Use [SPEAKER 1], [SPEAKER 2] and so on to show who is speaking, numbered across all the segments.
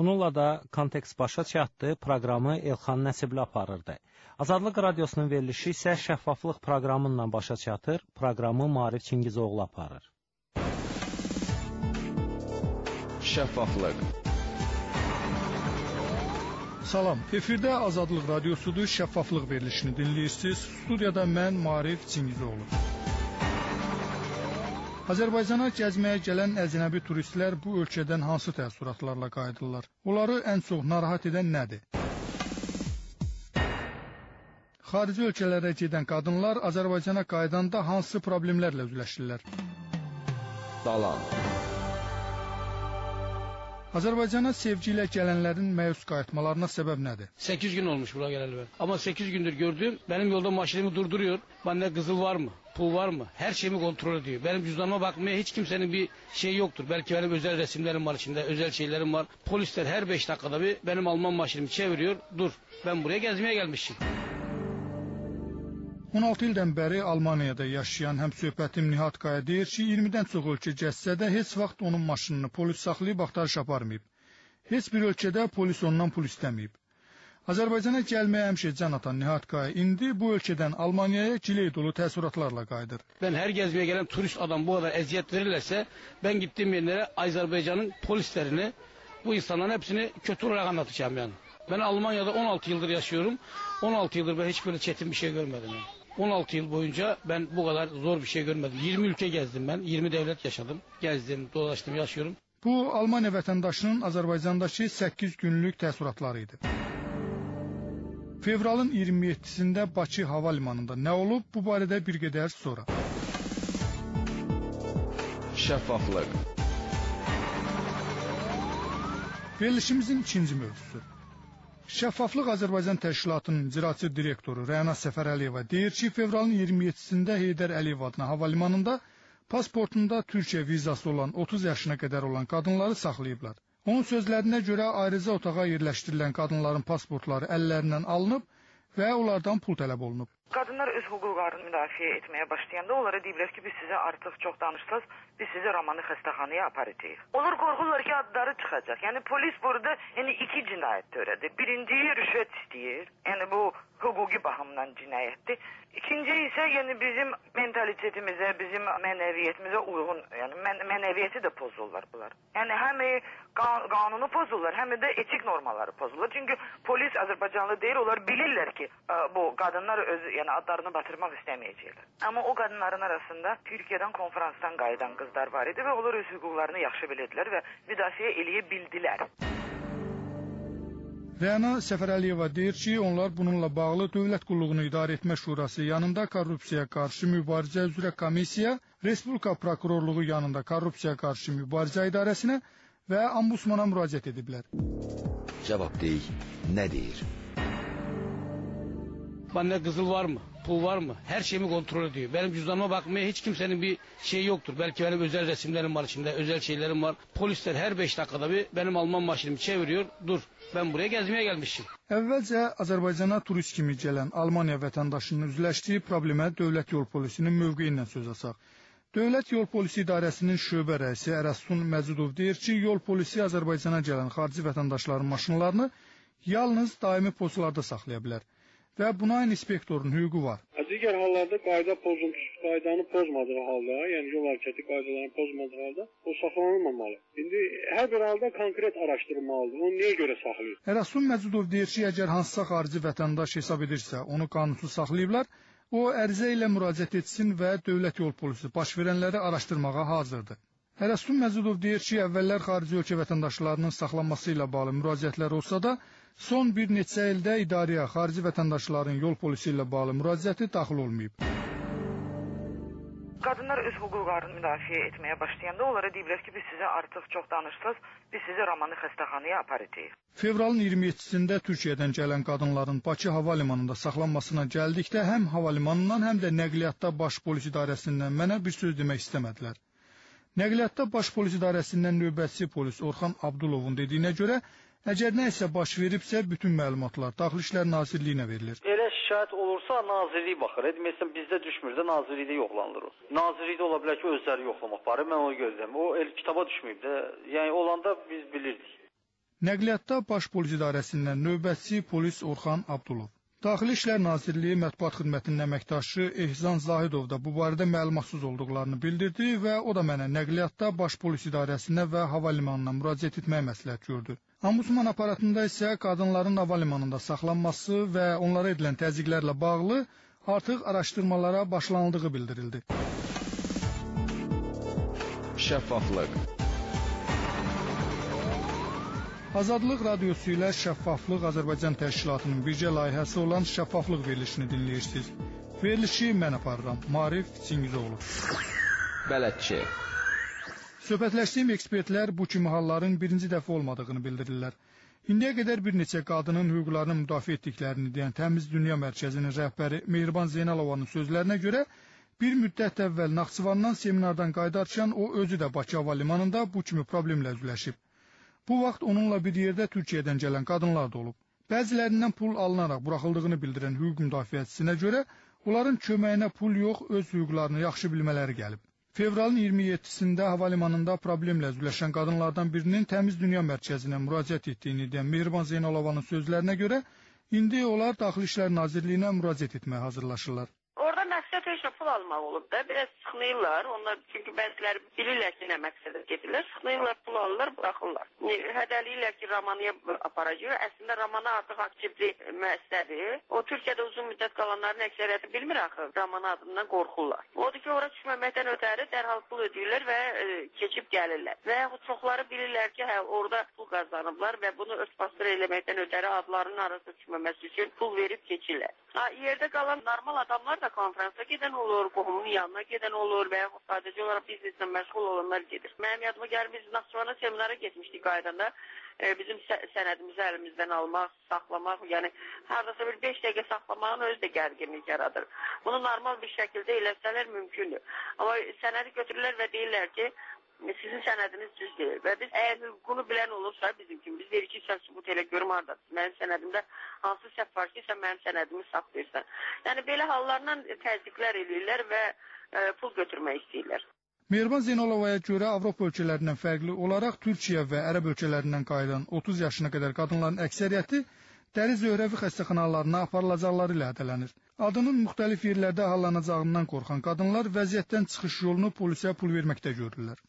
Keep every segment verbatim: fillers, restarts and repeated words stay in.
[SPEAKER 1] Bununla da kontekst başa çatdı, proqramı Elxan Nəsibli aparırdı. Azadlıq Radiosunun verilişi isə şəffaflıq proqramından başa çatır, proqramı Maarif Çingizoğlu aparır.
[SPEAKER 2] Şəffaflıq.
[SPEAKER 3] Salam, efirdə Azadlıq Radiosudur, şəffaflıq verilişini dinləyirsiniz. Studiyada mən Maarif Çingizoğlu. Azərbaycana gəzməyə gələn əcnəbi turistlər bu ölkədən hansı təəssüratlarla qayıdırlar? Onları ən çox narahat edən nədir? Xarici ölkələrə gedən qadınlar Azərbaycana qayıdanda hansı problemlərlə üzləşirlər?
[SPEAKER 2] Dalan.
[SPEAKER 3] Azərbaycana sevgi ilə gələnlərin məyus qayıtmalarına səbəb nədir?
[SPEAKER 4] sekiz gün olmuş buraya geleli ben. Ama sekiz gündür gördüğüm benim yolda maşinimi durduruyor. Bende kızıl var mı? Pul var mı? Her şeyimi kontrol ediyor. Benim cüzdanıma bakmaya hiç kimsenin bir şeyi yoktur. Belki benim özel resimlerim var içinde, özel şeylerim var. Polisler her beş dakikada bir benim Alman maşinimi çeviriyor. Dur, ben buraya gezmeye gelmişim.
[SPEAKER 3] on altı ildən bəri Almaniyada yaşayan həmsöhbətim Nihat Qaya deyir ki, iyirmidən çox ölkə gəzsə də heç vaxt onun maşınını polis saxlayıb axtarış aparmayıb. Heç bir ölkədə polis ondan pul istəməyib. Azərbaycana gəlməyə həmişə can atan Nihat Qaya indi bu ölkədən Almaniyaya giley dolu təəssüratlarla qayıdır.
[SPEAKER 4] Ben her gezmeye gelen turist adam bu kadar eziyet verirlerse ben gittiğim yerlere Azerbaycan'ın polislerini, bu insanların hepsini kötü olarak anlatacağım yani. Ben Almanya'da on altı yıldır yaşıyorum. on altı yıldır ben hiç böyle çetin bir şey görmedim yani. on altı yıl boyunca ben bu kadar zor bir şey görmedim. yirmi ülke gezdim ben. yirmi devlet yaşadım. Gezdim, dolaştım, yaşıyorum.
[SPEAKER 3] Bu Almaniya vətəndaşının Azərbaycandakı səkkiz günlük təəssüratları idi. Fevralın iyirmi yeddisində Bakı hava limanında nə olub? Bu barədə bir qədər sonra.
[SPEAKER 2] Şəffaflıq.
[SPEAKER 3] Verilişimizin ikinci mövzusu. Şəffaflıq Azərbaycan Təşkilatının icraçı direktoru Rəna Səfərəliyeva deyir ki, fevralın iyirmi yeddisində Heydər Əliyev adına hava limanında pasportunda Türkiyə vizası olan otuz yaşına qədər olan qadınları saxlayıblar. Onun sözlərinə görə ayrıca otağa yerləşdirilən qadınların pasportları əllərindən alınıb və onlardan pul tələb olunub.
[SPEAKER 5] Qadınlar öz hüquqlarını müdafiə etməyə başlayanda onlara deyiblər ki, biz sizə artıq çox danışsaz, biz sizi Ramanı xəstəxanaya aparacağıq. Onlar qorxurlar ki, adları çıxacaq. Yəni polis burada yəni iki cinayət törədir. Birinci rüşvət istəyir. Yəni bu hüquqi baxımdan cinayətdir. İkinci isə yəni bizim mentalitetimizə, bizim mənəviyyətimizə uyğun, yəni mən mənəviyyəti də pozurlar bunlar. Yəni həm qan qanunu pozurlar, həm də etik normaları pozurlar. Çünki polis Azərbaycanlı deyir, onlar bilirlər ki, bu qadınlar öz yəni adlarını batırmaq istəməyəcəklər. Amma o qadınların arasında Türkiyədən konferansdan qayıdan qızlar var idi və onlar öz hüquqlarını yaxşı bilirdilər və müdafiə eləyə bildilər.
[SPEAKER 3] Rəna Səfərəliyeva deyir ki, onlar bununla bağlı Dövlət Qulluğunu İdarə Etmə Şurası yanında korrupsiyaya qarşı mübarizə üzrə komissiya, Respublika Prokurorluğu yanında korrupsiyaya qarşı mübarizə idarəsinə və Ombudsmana müraciət ediblər.
[SPEAKER 2] Cavab deyil, nə deyir?
[SPEAKER 4] Bende kızıl var mı? Pul var mı? Her şeyimi kontrol ediyor. Benim cüzdanıma bakmaya hiç kimsenin bir şeyi yoktur. Belki benim özel resimlerim var içinde, özel şeylerim var. Polisler her beş dakikada bir benim Alman maşinimi çeviriyor. Dur, ben buraya gezmeye gelmişim.
[SPEAKER 3] Əvvəlcə Azərbaycana turist kimi gələn Almaniya vətəndaşının üzləşdiyi problemə Dövlət Yol Polisinin mövqeyindən söz açaq. Dövlət Yol Polisi İdarəsinin şöbə rəisi Ərəsun Məcudov deyir ki, yol polisi Azərbaycana gələn xarici vətəndaşların maşınlarını yalnız daimi postlarda saxlaya bilər və buna inspektorun hüququ var.
[SPEAKER 6] Digər hallarda qayda pozuntusu, qaydanı pozmadığı halda, yəni yol hərəkəti qaydalarını pozmadığı halda o saxlanılmamalı. İndi hər bir halda konkret araşdırılmalıdır. Onu niyə görə saxlayır?
[SPEAKER 3] Ərəsun Məcudov deyir ki, əgər hansısa xarici vətəndaş hesab edirsə, onu qanunsuz saxlayıblar, o ərizə ilə müraciət etsin və Dövlət Yol Polisi baş verənləri araşdırmağa hazırdır. Ərəsun Məcudov deyir ki, əvvəllər xarici ölkə vətəndaşlarının saxlanması ilə bağlı müraciətlər olsa da, son bir neçə ildə idarəyə xarici vətəndaşların yol polisi ilə bağlı müraciəti daxil olmayıb.
[SPEAKER 5] Qadınlar öz hüquqlarını müdafiə etməyə başlayanda onlara deyiblər ki, biz sizə artıq çox danışsaz, biz sizi Ramanı xəstəxanaya aparacağıq.
[SPEAKER 3] Fevralın iyirmi yeddisində Türkiyədən gələn qadınların Bakı hava limanında saxlanmasına gəldikdə həm hava limanından, həm də nəqliyyatda baş polis idarəsindən mənə bir söz demək istəmədilər. Nəqliyyatda baş polis idarəsindən növbətçi polis Orxan Abdulovun dediyinə görə, əgər nə isə baş veribsə, bütün məlumatlar Daxili İşlər Nazirliyinə verilir.
[SPEAKER 7] Elə şikayət olursa, nazirlik baxır. Deməsən, bizdə düşmür də, nazirlikdə yoxlanılır o. Nazirlikdə ola bilər ki, özləri yoxlamaq barı, mən onu gözləyəm. O el kitaba düşməyib də, yəni olanda biz bilirdik.
[SPEAKER 3] Nəqliyyatda Baş Polis İdarəsindən növbətçi polis Orxan Abdulov. Daxili İşlər Nazirliyi Mətbuat Xidmətinin əməkdaşı Ehsan Zahidov da bu barədə məlumatsız olduqlarını bildirdi və o da mənə nəqliyyatda Baş Polis İdarəsinə və hava limanına müraciət etməyi məsləhət gördü. Ombudsman aparatında isə qadınların hava limanında saxlanması və onlara edilən təzyiqlərlə bağlı artıq araşdırmalara başlanıldığı bildirildi.
[SPEAKER 2] Şəffaflıq.
[SPEAKER 3] Azadlıq Radiosu ilə Şəffaflıq Azərbaycan Təşkilatının birgə layihəsi olan Şəffaflıq verilişini dinləyirsiniz. Verilişi mən aparıram, Maarif Çingizoğlu.
[SPEAKER 2] Bələdçi.
[SPEAKER 3] Söhbətləşdiyim ekspertlər bu kimi halların birinci dəfə olmadığını bildirirlər. İndiyə qədər bir neçə qadının hüquqlarını müdafiə etdiklərini deyən Təmiz Dünya Mərkəzinin rəhbəri Mehriban Zeynalovanın sözlərinə görə, bir müddət əvvəl Naxçıvandan seminardan qayıdarkən o özü də Bakı hava limanında bu kimi problemlə üzləşib. Bu vaxt onunla bir yerdə Türkiyədən gələn qadınlar da olub. Bəzilərindən pul alınaraq buraxıldığını bildirən hüquq müdafiəçisinə görə, onların köməyinə pul yox, öz hüquqlarını yaxşı bilmələri gəlib. Fevralın iyirmi yeddisində hava limanında problemlə üzləşən qadınlardan birinin Təmiz Dünya Mərkəzinə müraciət etdiyini deyən Mehriban Zeynalovanın sözlərinə görə, indi onlar Daxili İşlər Nazirliyinə müraciət etməyə hazırlaşırlar.
[SPEAKER 8] Orada məqsəd heç nə pul almaq olub da, biraz sıxınırlar. Onlar çünki bəziləri bilirlər ki, nə məqsədə gedirlər, sıxınırlar, pul alırlar, buraxırlar. Hədəliyirlər ki, Ramanıya aparacaq. Əslində Ramana artıq aktivli müəssisədir. O Türkiyədə uzun müddət qalanların əksəriyyəti bilmir axı, Ramana adından qorxurlar. Odur ki, ora düşməməkdən ötəri dərhal pul ödəyirlər və e, keçib gəlirlər. Və çoxları bilirlər ki, hə, orada pul qazanıblar və bunu örtbasdır eləməkdən ötəri adlarının arasında düşməməsi üçün pul verib keçirlər. Ha, yerdə qalan normal adamlar da konferansa gedən olur, qohumunun yanına gedən olur və yaxud sadəcə olaraq bizneslə məşğul olanlar gedir. Mənim yadıma gəlir, biz Naxçıvana seminara getmişdik qaydanda. E, bizim sənədimizi əlimizdən almaq, saxlamaq, yəni hardasa bir beş dəqiqə saxlamağın özü də gərginlik yaradır. Bunu normal bir şəkildə eləsələr mümkündür. Amma sənədi götürürlər və deyirlər ki, sizin sənədiniz düz deyil. Və biz əgər hüququnu bilən olursa bizim kimi, biz deyirik ki, sən sübut elə görüm hardadır. Mənim sənədimdə hansı səhv var ki, sən mənim sənədimi saxlayırsan. Yəni belə hallarla təzyiqlər eləyirlər və e, pul götürmək istəyirlər.
[SPEAKER 3] Mehriban Zeynalovaya görə Avropa ölkələrindən fərqli olaraq Türkiyə və Ərəb ölkələrindən qayıdan otuz yaşına qədər qadınların əksəriyyəti dəri zöhrəvi xəstəxanalarına aparılacaqları ilə hədələnir. Adının müxtəlif yerlərdə hallanacağından qorxan qadınlar vəziyyətdən çıxış yolunu polisə pul verməkdə görürlər.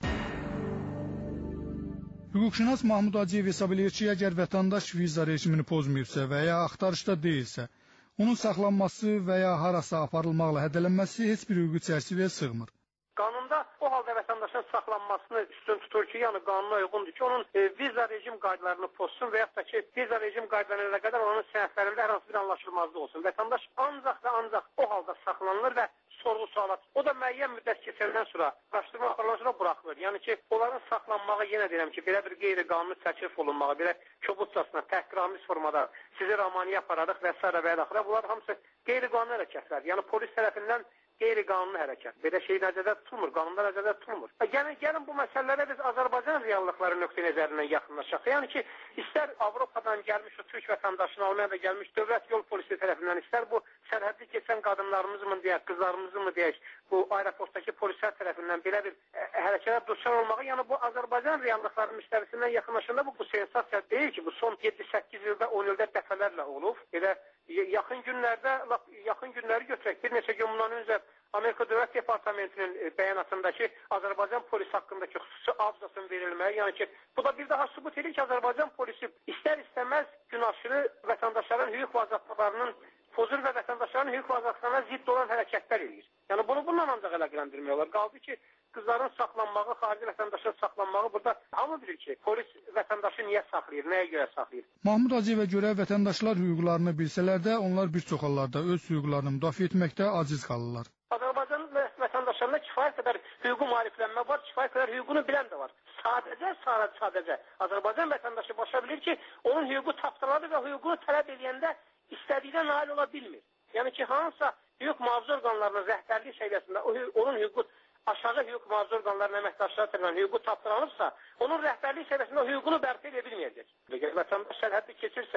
[SPEAKER 3] Hüquqşünas Mahmud Hacıyev hesab edir ki, əgər vətəndaş viza rejimini pozmayıbsa və ya axtarışda deyilsə, onun saxlanması və ya harasa aparılmaqla hədələnməsi heç bir hüquqi çərçivəyə sığmır.
[SPEAKER 9] Qanunda o halda vətəndaşın saxlanmasını üstün tutur ki, yəni qanuna uyğundur ki, onun e, viza rejim qaydalarını pozsun və yaxud da ki, viza rejim qaydalarına qədər onun sənədlərində hər hansı bir anlaşılmazlıq olsun. Vətəndaş ancaq və ancaq o halda saxlanılır və sorğu sualat. O da müəyyən müddət keçəndən sonra, araşdırma aparılan sonra buraxılır. Yəni ki, onların saxlanmağı, yenə deyirəm ki, belə bir qeyri-qanuni təklif olunmağı, belə kobudcasına, təhqiramiz formada sizi Ramaniya apararıq və s. və ilə axıra. Bunlar hamısı qeyri-qanuni hərəkətlər. Yəni polis tərəfindən qeyri-qanuni hərəkət. Belə şey nəzərdə tutulmur, qanunda nəzərdə tutulmur. Yəni, gəlin bu məsələlərə biz Azərbaycan reallıqları nöqteyi nəzərindən yaxınlaşaq. Yəni ki, istər Avropadan gəlmiş o Türk vətəndaşını almaya da gəlmiş dövlət yol polisi tərəfindən, istər bu sərhədli keçən qadınlarımızı mı deyək, qızlarımızı mı deyək, bu aeroportdakı polislər tərəfindən belə bir hərəkətə düşən olmağı, yəni bu Azərbaycan reallıqları müstəvisindən yaxınlaşanda bu, bu sensasiya deyil ki, bu son yeddi səkkiz ildə, on ildə dəfələrlə olub. Elə yaxın günlərdə, yaxın günləri götürək, bir neçə gün bundan öncə Amerika Dövlət Departamentinin bəyanatındakı Azərbaycan polisi haqqındakı xüsusi abzasın verilməyi, yəni ki, bu da bir daha sübut edir ki, Azərbaycan polisi istər-istəməz gün aşırı vətəndaşların hüquq və azadlıqlarının pozur və vətəndaşların hüquq və azadlıqlarına zidd olan hərəkətlər edir. Yəni bunu bununla ancaq əlaqələndirmək olar. Qaldı ki, qızların saxlanmağı, xarici vətəndaşın saxlanmağı burada hamı bilir ki, polis vətəndaşı niyə saxlayır, nəyə görə saxlayır.
[SPEAKER 3] Mahmud Hacıyevə görə vətəndaşlar hüquqlarını bilsələr də, onlar bir çox hallarda öz hüquqlarını müdafiə etməkdə aciz qalırlar.
[SPEAKER 9] Azərbaycan vətəndaşlarına kifayət qədər hüququ maariflənmə var, kifayət qədər hüququnu bilən də var. Sadəcə, sadəcə, sadəcə Azərbaycan vətəndaşı başa bilir ki, onun hüququ tapdırılır və hüququnu tələb edəndə istədiyinə nail ola bilmir. Yəni ki, hansısa hüquq mühafizə orqanlarının rəhbərlik səviyyəsində onun hüququ aşağı hüquq mühafizə orqanlarının əməkdaşları tərəfindən hüququ tapdırılırsa, onun rəhbərlik səviyyəsində hüququnu bərpa edə bilməyəcək. Vətəndaş sərhəddi keçirsə,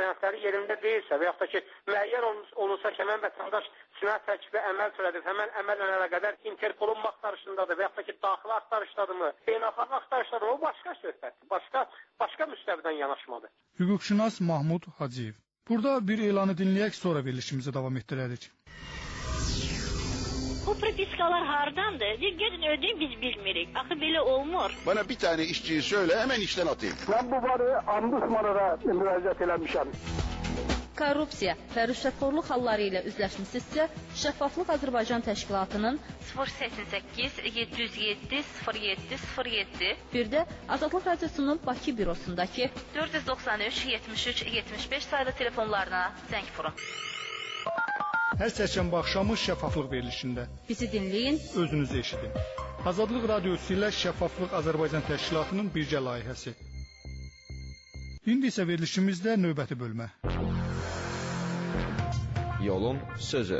[SPEAKER 9] sənədləri yerində deyilsə və yaxud da ki, müəyyən olunsa ki, həmən vətəndaş cinayət tərkibə əməl törədir, həmən əməllə əlaqədar Interpolun axtarışındadır və yaxud da ki, daxili axtarışdadırmı, beynəlxalq axtarışdadır, o başqa söhbətdir, başqa, başqa müstəvidən yanaşmadır.
[SPEAKER 3] Hüquqşünas Mahmud Hacıyev. Burada bir elanı dinləyək, sonra verilişimizi davam etdirərik.
[SPEAKER 10] Bu propiskalar hardandır? Gedin ödeyin, biz bilmirik. Axı belə olmur.
[SPEAKER 11] Bana bir tane işçiyi söyle, hemen işten atayım.
[SPEAKER 9] Ben bu varı Ombudsman'a müraciət eləmişəm.
[SPEAKER 12] Korrupsiya və rüşvətxorluq halları ilə üzləşmisinizsə, Şəffaflıq Azərbaycan Təşkilatının sıfır səksən səkkiz yeddi yüz yeddi sıfır yeddi sıfır yeddi, bir də Azadlıq Radiosunun Bakı bürosundakı dörd yüz doxsan üç yetmiş üç yetmiş beş sayılı telefonlarına zəng vurun.
[SPEAKER 3] Hər çərşənbə axşamı şəffaflıq verilişində.
[SPEAKER 12] Bizi dinləyin,
[SPEAKER 3] özünüzü eşidin. Azadlıq Radiosu ilə Şəffaflıq Azərbaycan Təşkilatının birgə layihəsi. İndi isə verilişimizdə növbəti bölmə.
[SPEAKER 2] Yolun sözü.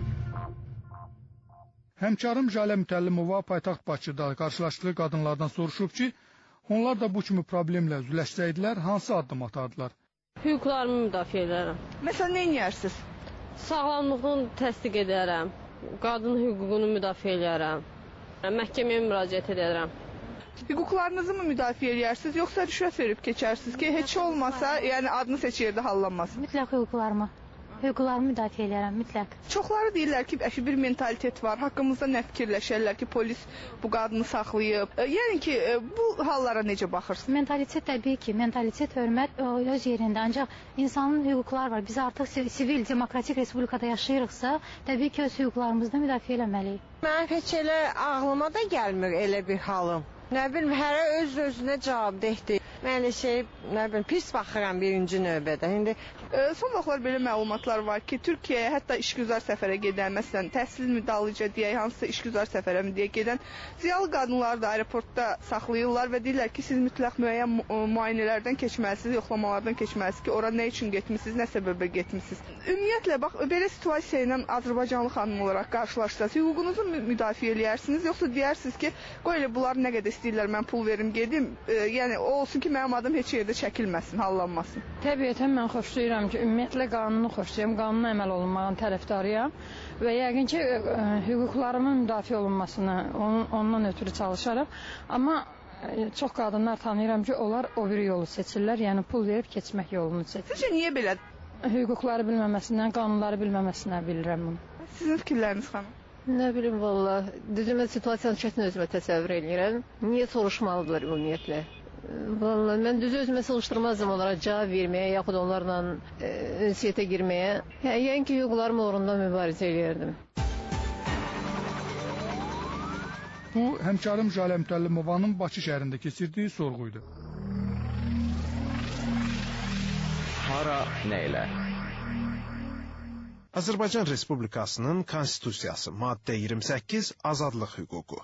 [SPEAKER 3] Həmkarım Jalə Mütəllimova paytaxt Bakıda qarşılaşdığı qadınlardan soruşub ki, onlar da bu kimi problemlə üzləşsəydilər, hansı addım atardılar?
[SPEAKER 13] Hüquqlarımı müdafiə edərəm.
[SPEAKER 14] Məsələn, nə edərsiniz?
[SPEAKER 13] Sağlamlığını təsdiq edərəm, qadın hüququnu müdafiə edərəm, məhkəməyə müraciət edərəm.
[SPEAKER 14] Hüquqlarınızı mı müdafiə edirsiniz, yoxsa rüşvət verib keçərsiniz ki, heç olmasa, yəni adınız heç yerdə hallanmasın?
[SPEAKER 15] Mütləq hüquqlarımı. Hüquqlarımı müdafiə edirəm, mütləq.
[SPEAKER 14] Çoxları deyirlər ki, bir mentalitet var, haqqımızda nə fikirləşərlər ki, polis bu qadını saxlayıb. Yəni ki, bu hallara necə baxırsınız?
[SPEAKER 15] Mentalitet təbii ki, mentalitet, hörmət öz yerində, ancaq insanın hüquqları var. Biz artıq sivil, demokratik respublikada yaşayırıqsa, təbii ki, öz hüquqlarımızı müdafiə eləməliyik.
[SPEAKER 16] Mən heç elə ağlıma da gəlmir elə bir halım. Nə bilim, hərə öz-özünə cavabdehdir. Mən şey, nə bilim, pis baxıram birinci növbədə. İndi
[SPEAKER 14] e, son vaxtlar belə məlumatlar var ki, Türkiyəyə hətta işgüzar səfərə gedən, məsələn, təhsil müdallıca deyək, hansısa işgüzar səfərə mi deyə gedən ziyalı qadınları da aeroportda saxlayırlar və deyirlər ki, siz mütləq müəyyən müayinələrdən keçməlisiniz, yoxlamalardan keçməlisiniz ki, ora nə üçün getmisiniz, nə səbəbə getmisiniz. Ümumiyyətlə, bax, belə situasiya ilə Azərbaycanlı xanım olaraq qarşılaşsınız, hüququnuzu müdafiə eləyərsiniz, yoxsa deyirsiniz ki, qoy elə bunlar nə qədər istəyirlər, mən pul verim, gedim, e, yəni o olsun ki, mənim adım heç yerdə çəkilməsin, hallanmasın.
[SPEAKER 13] Təbiətən mən xoşlayıram ki, ümumiyyətlə qanunu xoşlayıram, qanuna əməl olunmağın tərəfdarıyam və yəqin ki, ə, hüquqlarımın müdafiə olunmasını onun, ondan ötürü çalışarım. Amma ə, çox qadınlar tanıyıram ki, onlar o bir yolu seçirlər, yəni pul verib keçmək yolunu seçirlər.
[SPEAKER 14] Sizcə niyə belə?
[SPEAKER 13] Hüquqları bilməməsindən, qanunları bilməməsindən bilirəm bunu.
[SPEAKER 14] Sizin fikirləriniz xanım?
[SPEAKER 17] Nə bilim, valla, düzümə situasiyanı çətin özümə təsəvvür edirəm. Niyə soruşmalıdırlar ümumiyyətlə? Valla, mən düzü özümə soruşturmazdım onlara cavab verməyə, yaxud onlarla e, ünsiyyətə girməyə. Yəni ki, hüquqlarım uğrunda mübarizə edərdim.
[SPEAKER 3] Bu, həmkarım Jalə Mütəllimovanın Bakı şəhərində keçirdiyi sorğuydu.
[SPEAKER 2] Hara, nə ilə?
[SPEAKER 18] Azərbaycan Respublikasının Konstitusiyası, maddə iyirmi səkkiz, azadlıq hüququ.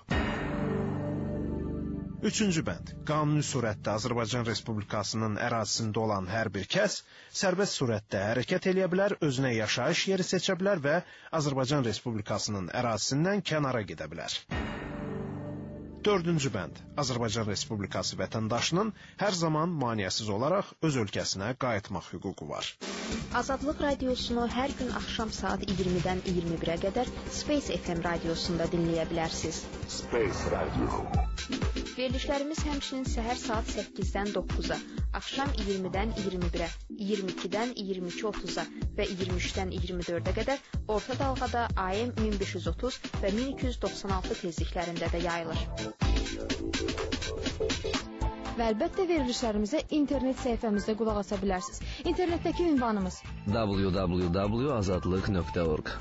[SPEAKER 18] Üçüncü bənd. Qanuni surətdə Azərbaycan Respublikasının ərazisində olan hər bir kəs sərbəst surətdə hərəkət eləyə bilər, özünə yaşayış yeri seçə bilər və Azərbaycan Respublikasının ərazisindən kənara gedə bilər. Dördüncü bənd. Azərbaycan Respublikası vətəndaşının hər zaman maneəsiz olaraq öz ölkəsinə qayıtmaq hüququ var.
[SPEAKER 19] Azadlıq radiosunu hər gün axşam saat iyirmidən iyirmi birə qədər Space F M radiosunda dinləyə bilərsiniz.
[SPEAKER 20] Space Radio.
[SPEAKER 19] Verilişlərimiz həmçinin səhər saat səkkizdən doqquza, axşam iyirmidən iyirmi birə, iyirmi ikidən iyirmi iki otuz'a və iyirmi üçdən iyirmi dördə qədər orta dalğada A M min beş yüz otuz və min iki yüz doxsan altı tezliklərində də yayılır.
[SPEAKER 21] Və əlbəttə verilişlərimizə internet səhifəmizdə qulaq asa bilərsiniz. İnternetdəki ünvanımız
[SPEAKER 22] w w w nöqtə azadlıq nöqtə org.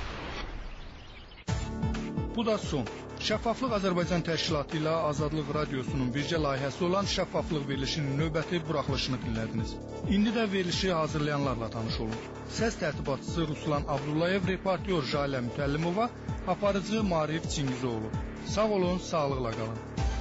[SPEAKER 3] Bu da son. Şəffaflıq Azərbaycan Təşkilatı ilə Azadlıq Radiosunun birgə layihəsi olan Şəffaflıq verilişinin növbəti buraxılışını dinlədiniz. İndi də verilişi hazırlayanlarla tanış olun. Səs tərtibatçısı Ruslan Abdullayev, reportyor Jalə Mütəllimova, aparıcı Marif Çingizoğlu. Sağ olun, sağlıqla qalın.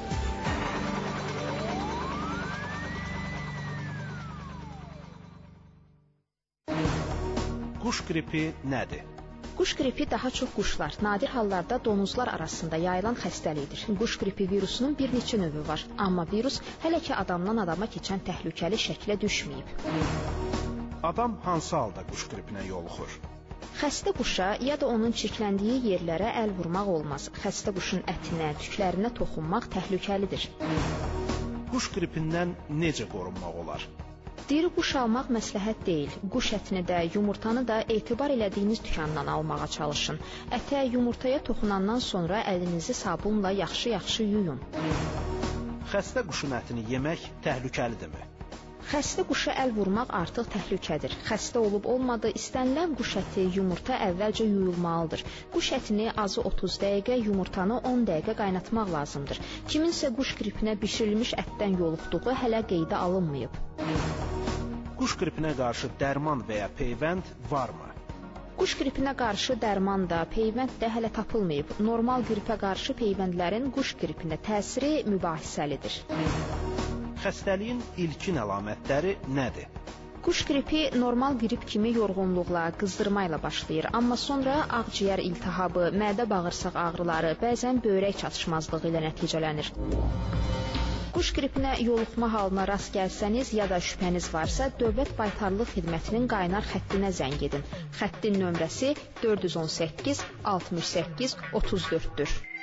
[SPEAKER 18] Quş qripi nədir?
[SPEAKER 19] Quş qripi daha çox quşlar, nadir hallarda donuzlar arasında yayılan xəstəlikdir. Quş qripi virusunun bir neçə növü var, amma virus hələ ki adamdan adama keçən təhlükəli şəklə düşməyib.
[SPEAKER 18] Adam hansı halda quş qripinə yoluxur?
[SPEAKER 19] Xəstə quşa ya da onun çirkləndiyi yerlərə əl vurmaq olmaz. Xəstə quşun ətinə, tüklərinə toxunmaq təhlükəlidir.
[SPEAKER 18] Quş qripindən necə qorunmaq olar?
[SPEAKER 19] Diri quş almaq məsləhət deyil. Quş ətini də, yumurtanı da etibar elədiyiniz dükandan almağa çalışın. Ətə, yumurtaya toxunandan sonra əlinizi sabunla yaxşı-yaxşı yuyun.
[SPEAKER 18] Xəstə quşun ətini yemək təhlükəlidirmi?
[SPEAKER 19] Xəstə quşa əl vurmaq artıq təhlükədir. Xəstə olub-olmadı, istənilən quş əti, yumurta əvvəlcə yuyulmalıdır. Quş ətini azı otuz dəqiqə, yumurtanı on dəqiqə qaynatmaq lazımdır. Kiminsə quş qripinə bişirilmiş ətdən yoluxduğu hələ qeydə alınmayıb.
[SPEAKER 18] Quş qripinə qarşı dərman və ya peyvənd varmı?
[SPEAKER 19] Quş qripinə qarşı dərman da, peyvənd də hələ tapılmayıb. Normal qripə qarşı peyvəndlərin quş qripinə təsiri mübahisəlidir.
[SPEAKER 18] Xəstəliyin ilkin əlamətləri nədir?
[SPEAKER 19] Quş qripi normal qrip kimi yorğunluqla, qızdırma ilə başlayır, amma sonra ağciyər iltihabı, mədə-bağırsaq ağrıları, bəzən böyrək çatışmazlığı ilə nəticələnir. Quş qripinə yoluxma halına rast gəlsəniz ya da şübhəniz varsa, Dövlət Baytarlıq Xidmətinin qaynar xəttinə zəng edin. Xəttin nömrəsi dörd yüz on səkkiz altmış səkkiz otuz dörddür.